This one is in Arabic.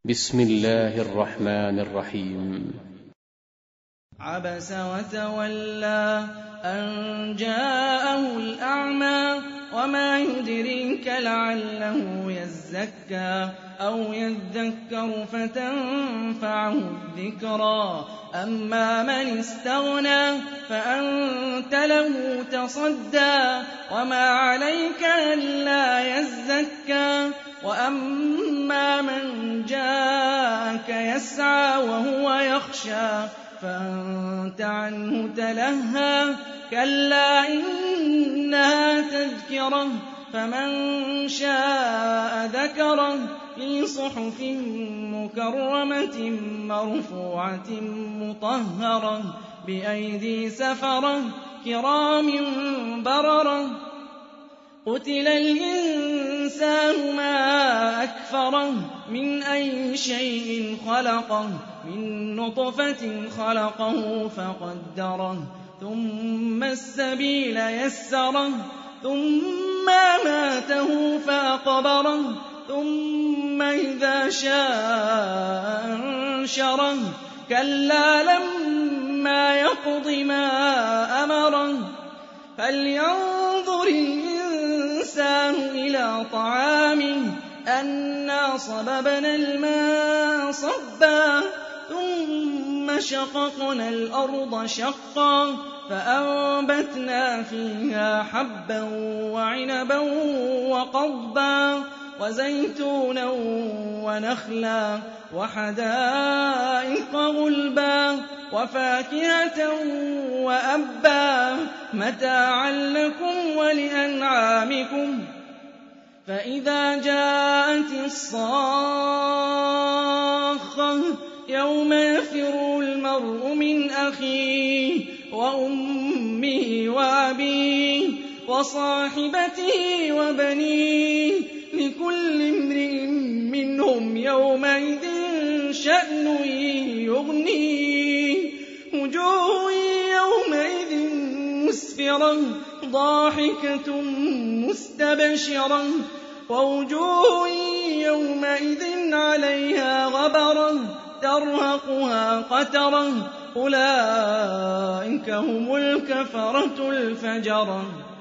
بسم الله الرحمن الرحيم. عبس وتولى أن جاءه الأعمى وما يدريك لعله يزكى أو يذكر فتنفعه الذكرى أما من استغنى فأنت له تصدى وما عليك ألا يزكى وأما من جاءك يسعى وهو يخشى فأنت عنه تلهى كلا إنها تذكرة فمن شاء ذكره في صحف مكرمة مرفوعة مطهرة بأيدي سفرة كرام بررة قتل الإنسان ما أكفره من أي شيء خلقه من نطفة خلقه فقدره ثم السبيل يسره ثم أماته فأقبره ثم إذا شاء أنشره كلا لما يقض ما أمره فلينظر الإنسان إلى طعامه أنا صببنا الماء صبا ثم شققنا الأرض شقا فأنبتنا فيها حبا وعنبا وقضبا وزيتونا ونخلا وحدائق غلبا وفاكهة وأبا متاعا لكم ولأنعامكم فإذا جاءت الصاخة يوم يفر المرء من أخيه وأمه وأبيه وصاحبته وبنيه لكل امرئ منهم يومئذ شأن يغنيه وجوه يومئذ مسفرة ضاحكة مستبشرة ووجوه يومئذ عليها غبرة ترهقها قترة أولئك هم الكفرة الفجرة.